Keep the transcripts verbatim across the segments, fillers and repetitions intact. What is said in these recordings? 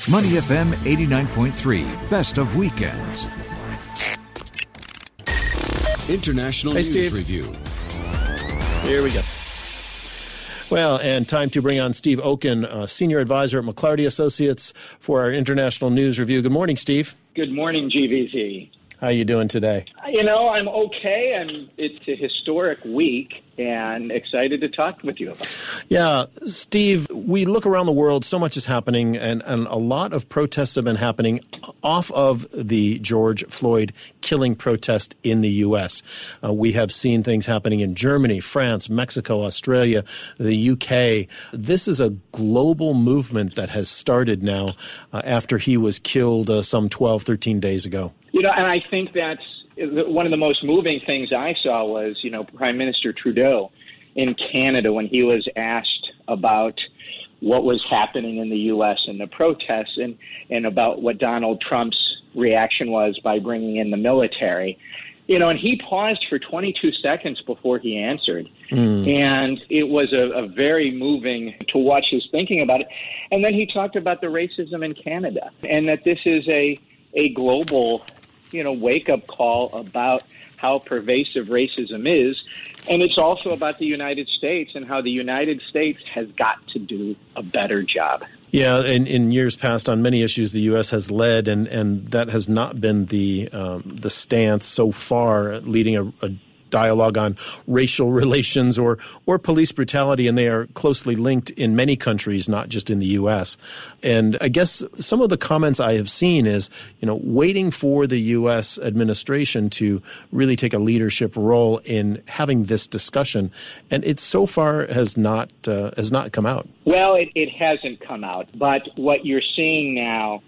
Money F M eighty-nine point three, best of weekends. International Hey, News Steve. Review. Here we go. Well, and time to bring on Steve Okun, uh, Senior Advisor at McClarty Associates for our International News Review. Good morning, Steve. Good morning, G V Z. How are you doing today? You know, I'm okay, and it's a historic week, and excited to talk with you about it. Yeah, Steve, we look around the world, so much is happening, and, and a lot of protests have been happening off of the George Floyd killing protest in the U S. Uh, we have seen things happening in Germany, France, Mexico, Australia, the U K. This is a global movement that has started now uh, after he was killed uh, some twelve, thirteen days ago. You know, and I think that's one of the most moving things I saw was, you know, Prime Minister Trudeau in Canada when he was asked about what was happening in the U S and the protests and, and about what Donald Trump's reaction was by bringing in the military. You know, and he paused for twenty-two seconds before he answered. Mm. And it was a, a very moving to watch his thinking about it. And then he talked about the racism in Canada and that this is a, a global, you know, wake-up call about how pervasive racism is. And it's also about the United States and how the United States has got to do a better job. Yeah, in, in years past, on many issues, the U S has led, and, and that has not been the um, the stance so far, leading a, a dialogue on racial relations or or police brutality, and they are closely linked in many countries, not just in the U S. And I guess some of the comments I have seen is, you know, waiting for the U S administration to really take a leadership role in having this discussion, and it so far has not uh, has not come out. Well, it, it hasn't come out, but what you're seeing now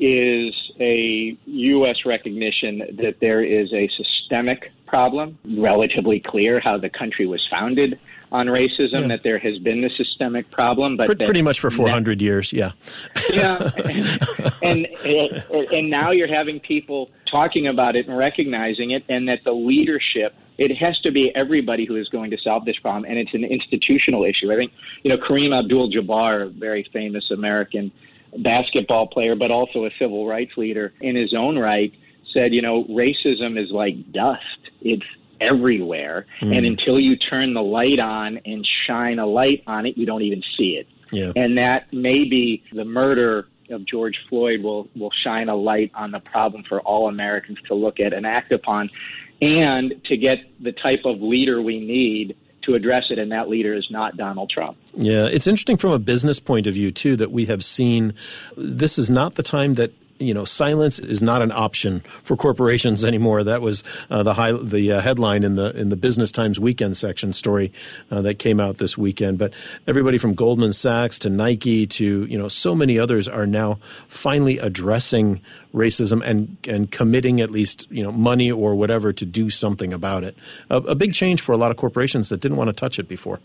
is a U S recognition that there is a systemic problem, relatively clear how the country was founded on racism, yeah. that there has been the systemic problem. But pretty, pretty much for four hundred that, years, yeah. Yeah, and, and, and now you're having people talking about it and recognizing it, and that the leadership, it has to be everybody who is going to solve this problem, and it's an institutional issue. I think, you know, Kareem Abdul-Jabbar, a very famous American basketball player, but also a civil rights leader in his own right, said, you know, racism is like dust. It's everywhere. Mm. And until you turn the light on and shine a light on it, you don't even see it. Yeah. And that maybe the murder of George Floyd will, will shine a light on the problem for all Americans to look at and act upon, and to get the type of leader we need to address it, and that leader is not Donald Trump. Yeah, it's interesting from a business point of view, too, that we have seen this is not the time that, you know, silence is not an option for corporations anymore. That was uh, the high, the uh, headline in the in the Business Times Weekend section story uh, that came out this weekend. But everybody from Goldman Sachs to Nike to, you know, so many others are now finally addressing racism and and committing at least, you know, money or whatever to do something about it. A, a big change for a lot of corporations that didn't want to touch it before.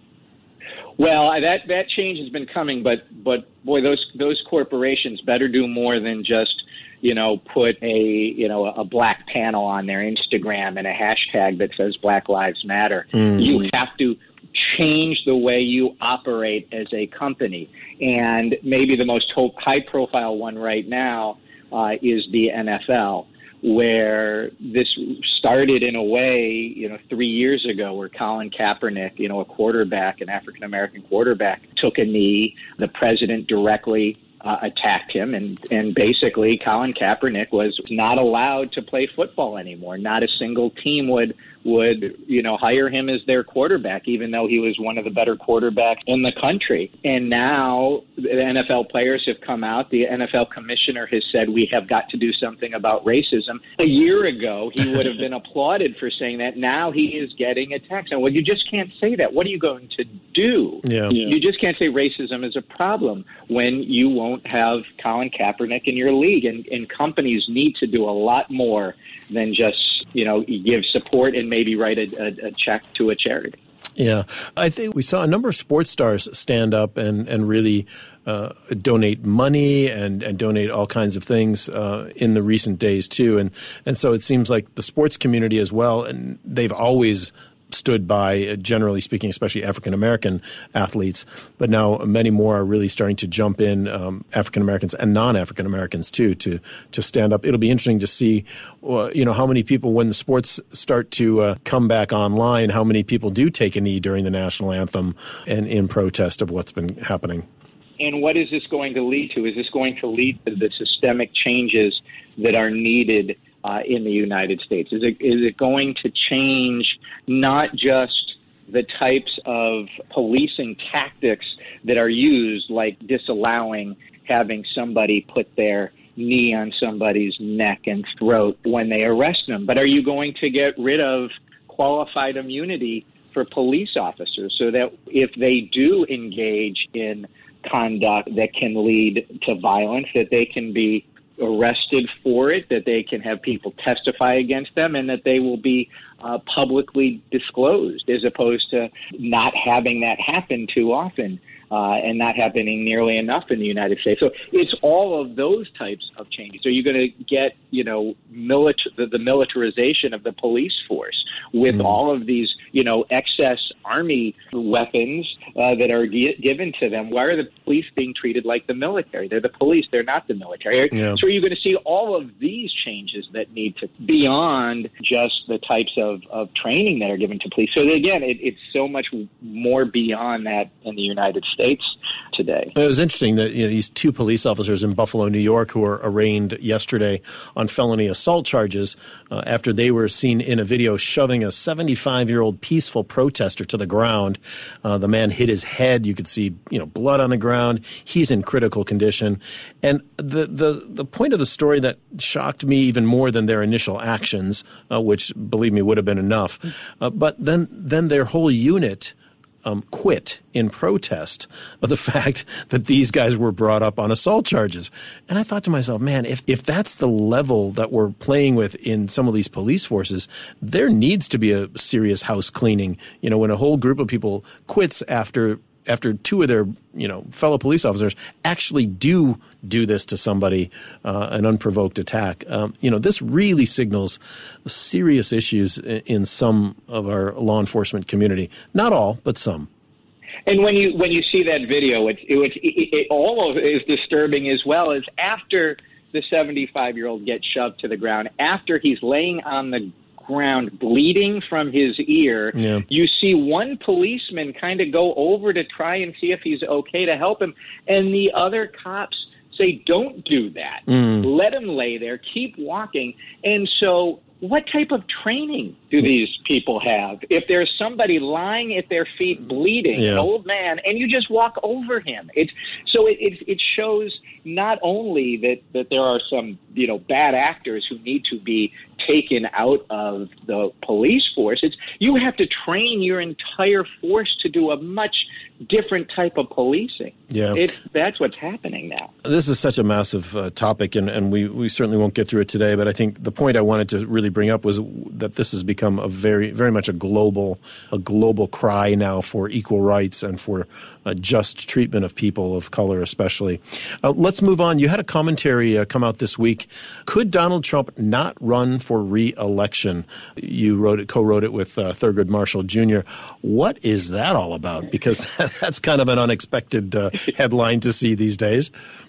Well, that that change has been coming, but but boy, those those corporations better do more than just, you know, put a you know a black panel on their Instagram and a hashtag that says Black Lives Matter. Mm. You have to change the way you operate as a company, and maybe the most high-profile one right now uh, is the N F L, where this started in a way, you know, three years ago, where Colin Kaepernick, you know, a quarterback, an African-American quarterback, took a knee. The president directly uh, attacked him, and, and basically Colin Kaepernick was not allowed to play football anymore. Not a single team would would, you know, hire him as their quarterback, even though he was one of the better quarterbacks in the country. And now the N F L players have come out. The N F L commissioner has said, we have got to do something about racism. A year ago, he would have been applauded for saying that. Now he is getting attacked. And, well, you just can't say that. What are you going to do? Yeah. You just can't say racism is a problem when you won't have Colin Kaepernick in your league. And, and companies need to do a lot more than just, you know, give support and maybe write a, a, a check to a charity. Yeah, I think we saw a number of sports stars stand up and, and really uh, donate money and, and donate all kinds of things uh, in the recent days, too. And, and so it seems like the sports community as well, and they've always stood by, uh, generally speaking, especially African-American athletes. But now many more are really starting to jump in, um, African-Americans and non-African-Americans too, to, to stand up. It'll be interesting to see, uh, you know, how many people, when the sports start to uh, come back online, how many people do take a knee during the national anthem and in protest of what's been happening. And what is this going to lead to? Is this going to lead to the systemic changes that are needed uh, in the United States? Is it is it going to change not just the types of policing tactics that are used, like disallowing having somebody put their knee on somebody's neck and throat when they arrest them, but are you going to get rid of qualified immunity for police officers so that if they do engage in conduct that can lead to violence, that they can be arrested for it, that they can have people testify against them, and that they will be uh, publicly disclosed, as opposed to not having that happen too often uh, and not happening nearly enough in the United States. So it's all of those types of changes. Are you going to get, you know, milita- the, the militarization of the police force with mm. all of these, you know, excess army weapons uh, that are gi- given to them? Why are the police being treated like the military? They're the police. They're not the military. Yeah. So are you going to see all of these changes that need to beyond just the types of, of training that are given to police? So again, it, it's so much more beyond that in the United States today. It was interesting that, you know, these two police officers in Buffalo, New York, who were arraigned yesterday on felony assault charges uh, after they were seen in a video shoving a seventy-five-year-old peaceful protester to the ground. Uh, the man hit his head. You could see, you know, blood on the ground. He's in critical condition. And the the the point of the story that shocked me even more than their initial actions, uh, which, believe me, would have been enough, uh, but then then their whole unit Um, quit in protest of the fact that these guys were brought up on assault charges. And I thought to myself, man, if, if that's the level that we're playing with in some of these police forces, there needs to be a serious house cleaning. You know, when a whole group of people quits after after two of their, you know, fellow police officers actually do do this to somebody, uh, an unprovoked attack. Um, you know, this really signals serious issues in, in some of our law enforcement community. Not all, but some. And when you when you see that video, it's it, it, it all of it is disturbing as well. As after the seventy-five-year-old gets shoved to the ground, after he's laying on the ground bleeding from his ear, yeah. you see one policeman kind of go over to try and see if he's okay to help him, and the other cops say, don't do that. Mm. Let him lay there, keep walking. And so what type of training do these people have? If there's somebody lying at their feet bleeding, yeah. an old man, and you just walk over him. It's, so it, it, it shows not only that, that there are some, you know, bad actors who need to be taken out of the police force. It's you have to train your entire force to do a much different type of policing. Yeah. It's, that's what's happening now. This is such a massive uh, topic, and, and we, we certainly won't get through it today, but I think the point I wanted to really bring up was that this has become a very, very much a global, a global cry now for equal rights and for uh, just treatment of people of color especially. Uh, let's move on. You had a commentary uh, come out this week. Could Donald Trump not run for re-election? You wrote it, co-wrote it with uh, Thurgood Marshall Junior What is that all about? Because that's kind of an unexpected uh, headline to see these days.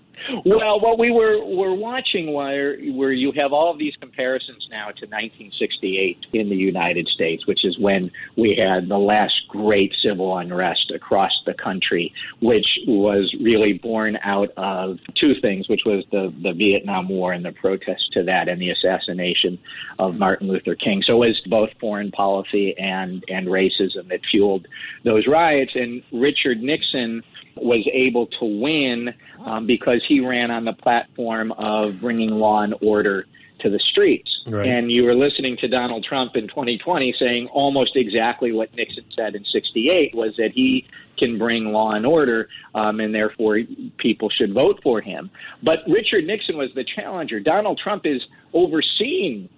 Well, what we were were watching where where you have all of these comparisons now to nineteen sixty-eight in the United States, which is when we had the last great civil unrest across the country, which was really born out of two things, which was the, the Vietnam War and the protest to that and the assassination of Martin Luther King. So it was both foreign policy and, and racism that fueled those riots. And Richard Nixon was able to win um, because he ran on the platform of bringing law and order to the streets. Right. And you were listening to Donald Trump in twenty twenty saying almost exactly what Nixon said in sixty-eight, was that he can bring law and order, um, and therefore people should vote for him. But Richard Nixon was the challenger. Donald Trump is overseeing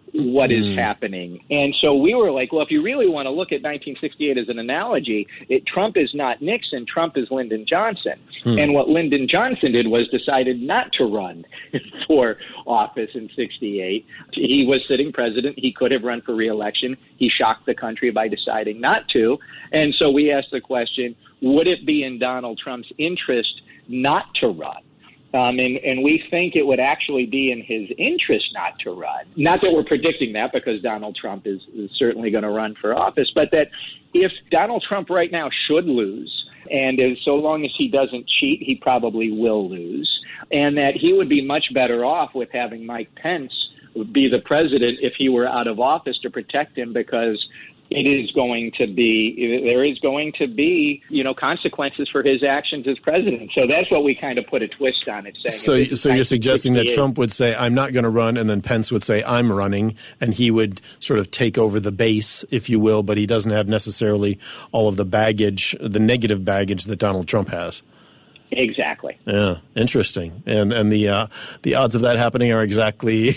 what is mm. happening. And so we were like, well, if you really want to look at nineteen sixty-eight as an analogy, it, Trump is not Nixon, Trump is Lyndon Johnson. Mm. And what Lyndon Johnson did was decided not to run for office in sixty-eight. He was sitting president. He could have run for re-election. He shocked the country by deciding not to. And so we asked the question, would it be in Donald Trump's interest not to run? Um, and, and we think it would actually be in his interest not to run. Not that we're predicting that, because Donald Trump is, is certainly going to run for office, but that if Donald Trump right now should lose, and as, so long as he doesn't cheat, he probably will lose, and that he would be much better off with having Mike Pence be the president if he were out of office to protect him, because it is going to be, there is going to be, you know, consequences for his actions as president. So that's what we kind of put a twist on it. Saying so so you're suggesting that Trump would say, I'm not going to run, and then Pence would say, I'm running, and he would sort of take over the base, if you will, but he doesn't have necessarily all of the baggage, the negative baggage that Donald Trump has. Exactly. Yeah, interesting. And and the uh, the odds of that happening are exactly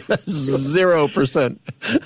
zero percent.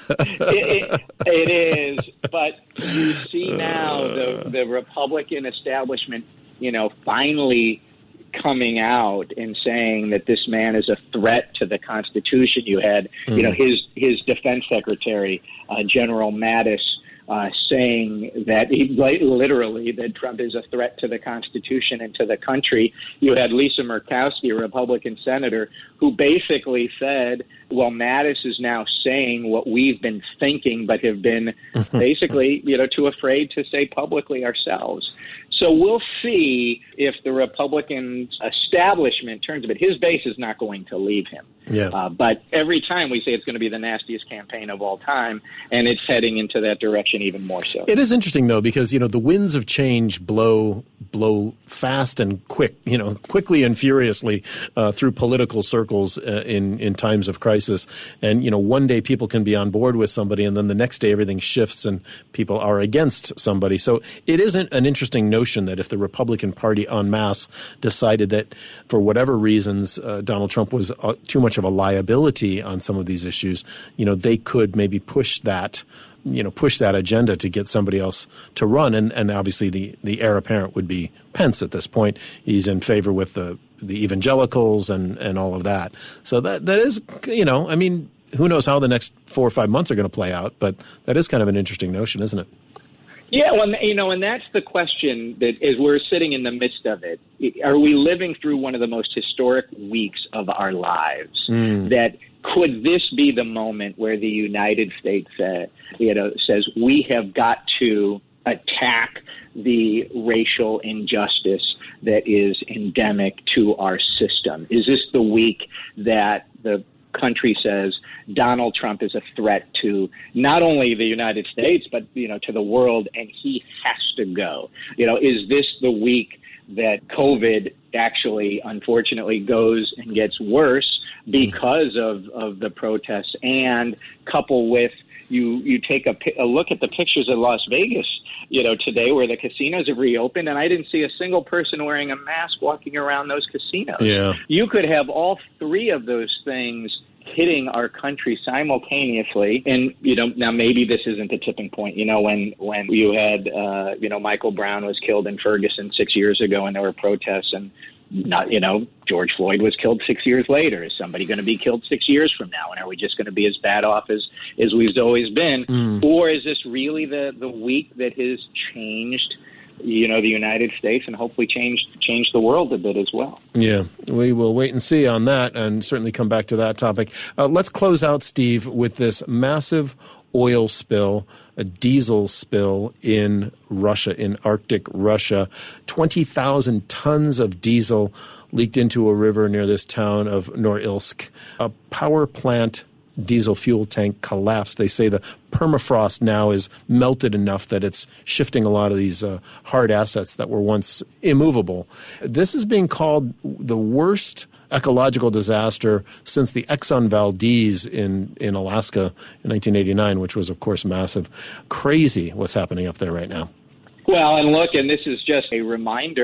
it, it, it is, but you see now the the Republican establishment, you know, finally coming out and saying that this man is a threat to the Constitution. You had, mm. you know, his his defense secretary, uh, General Mattis, Uh, saying that he literally that Trump is a threat to the Constitution and to the country. You had Lisa Murkowski, a Republican senator, who basically said, well, Mattis is now saying what we've been thinking but have been basically, you know, too afraid to say publicly ourselves. So we'll see if the Republican establishment turns a bit. His base is not going to leave him. Yeah. Uh, but every time we say it's going to be the nastiest campaign of all time, and it's heading into that direction even more so. It is interesting, though, because, you know, the winds of change blow blow fast and quick, you know, quickly and furiously uh, through political circles uh, in, in times of crisis. And, you know, one day people can be on board with somebody, and then the next day everything shifts and people are against somebody. So it isn't an interesting notion that if the Republican Party en masse decided that for whatever reasons uh, Donald Trump was uh, too much of a liability on some of these issues, you know, they could maybe push that, you know, push that agenda to get somebody else to run. And, and obviously the, the heir apparent would be Pence at this point. He's in favor with the, the evangelicals and, and all of that. So that, that is, you know, I mean, who knows how the next four or five months are going to play out, but that is kind of an interesting notion, isn't it? Yeah, well, you know, and that's the question that as we're sitting in the midst of it, are we living through one of the most historic weeks of our lives? Mm. That could this be the moment where the United States, uh, you know, says we have got to attack the racial injustice that is endemic to our system? Is this the week that the country says Donald Trump is a threat to not only the United States, but, you know, to the world, and he has to go? You know, is this the week that COVID actually, unfortunately, goes and gets worse because of, of the protests, and couple with you, you take a, a look at the pictures of Las Vegas, you know, today where the casinos have reopened, and I didn't see a single person wearing a mask walking around those casinos. Yeah. You could have all three of those things hitting our country simultaneously. And, you know, now maybe this isn't the tipping point. You know, when, when you had, uh, you know, Michael Brown was killed in Ferguson six years ago and there were protests, and not, you know, George Floyd was killed six years later. Is somebody going to be killed six years from now? And are we just going to be as bad off as, as we've always been? Mm. Or is this really the, the week that has changed, you know, the United States and hopefully change change the world a bit as well? Yeah, we will wait and see on that, and certainly come back to that topic. Uh, let's close out, Steve, with this massive oil spill, a diesel spill in Russia, in Arctic Russia. twenty thousand tons of diesel leaked into a river near this town of Norilsk. A power plant diesel fuel tank collapsed. They say the permafrost now is melted enough that it's shifting a lot of these uh, hard assets that were once immovable. This is being called the worst ecological disaster since the Exxon Valdez in, in Alaska in nineteen eighty-nine, which was, of course, massive. Crazy what's happening up there right now. Well, and look, and this is just a reminder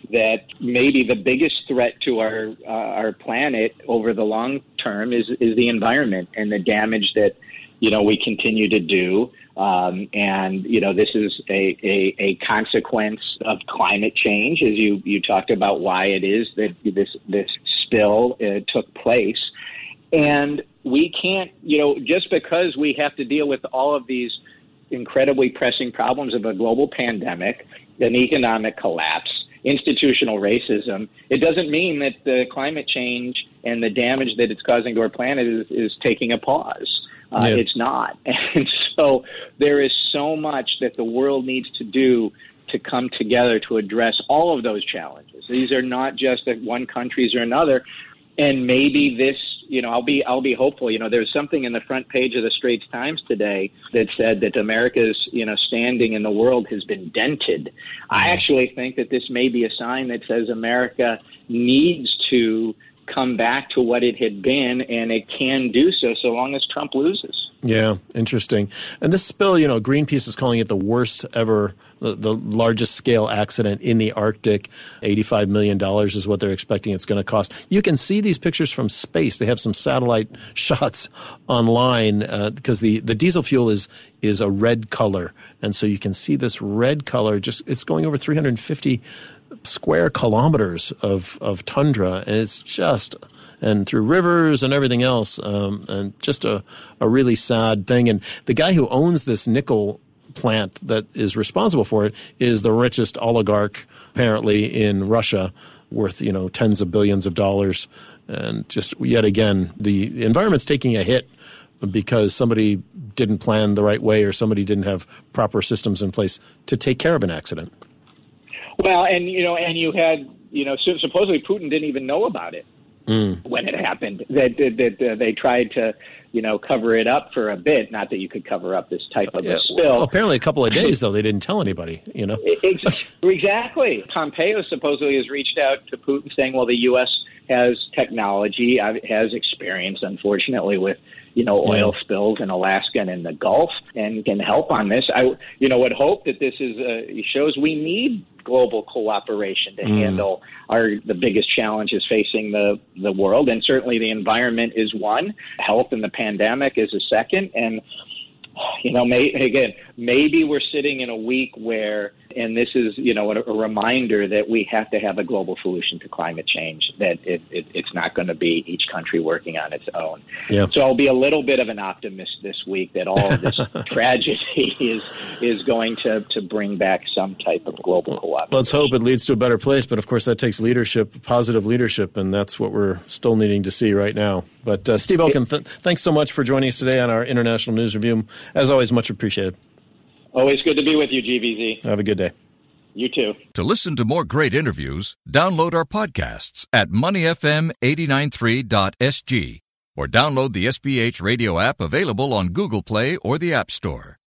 that maybe the biggest threat to our uh, our planet over the long term is is the environment and the damage that, you know, we continue to do. Um, and, you know, this is a, a, a consequence of climate change, as you, you talked about why it is that this, this spill uh, took place. And we can't, you know, just because we have to deal with all of these incredibly pressing problems of a global pandemic, an economic collapse, institutional racism, it doesn't mean that the climate change and the damage that it's causing to our planet is, is taking a pause. Uh, yeah. It's not. And so there is so much that the world needs to do to come together to address all of those challenges. These are not just that one country's or another. And maybe this, you know, I'll be I'll be hopeful. You know, there's something in the front page of the Straits Times today that said that America's, you know, standing in the world has been dented. Mm-hmm. I actually think that this may be a sign that says America needs to come back to what it had been, and it can do so so long as Trump loses. Yeah, interesting. And this spill, you know, Greenpeace is calling it the worst ever, the, the largest scale accident in the Arctic. eighty-five million dollars is what they're expecting it's going to cost. You can see these pictures from space. They have some satellite shots online uh, because the, the diesel fuel is is a red color. And so you can see this red color. Just it's going over three hundred fifty square kilometers of, of tundra, and it's just and through rivers and everything else, um, and just a, a really sad thing. And the guy who owns this nickel plant that is responsible for it is the richest oligarch apparently in Russia, worth, you know, tens of billions of dollars. And just yet again, the environment's taking a hit because somebody didn't plan the right way or somebody didn't have proper systems in place to take care of an accident. Well, and, you know, and you had, you know, so supposedly Putin didn't even know about it mm. when it happened. That, that, that uh, they tried to, you know, cover it up for a bit. Not that you could cover up this type of yeah, a spill. Well, apparently a couple of days, though, they didn't tell anybody, you know. Exactly. Pompeo supposedly has reached out to Putin saying, well, the U S has technology, has experience, unfortunately, with, you know, oil yeah. spills in Alaska and in the Gulf, and can help on this. I, you know, would hope that this is uh, shows we need global cooperation to mm. handle our the biggest challenges facing the the world, and certainly the environment is one. Health and the pandemic is a second, and you know, may, again, maybe we're sitting in a week where, and this is, you know, a, a reminder that we have to have a global solution to climate change, that it, it, it's not going to be each country working on its own. Yeah. So I'll be a little bit of an optimist this week that all of this tragedy is is going to, to bring back some type of global cooperation. Let's hope it leads to a better place, but of course that takes leadership, positive leadership, and that's what we're still needing to see right now. But uh, Steve Okun, th- thanks so much for joining us today on our International News Review. As always, much appreciated. Always good to be with you, G V Z. Have a good day. You too. To listen to more great interviews, download our podcasts at money f m eight nine three dot s g or download the S B H radio app available on Google Play or the App Store.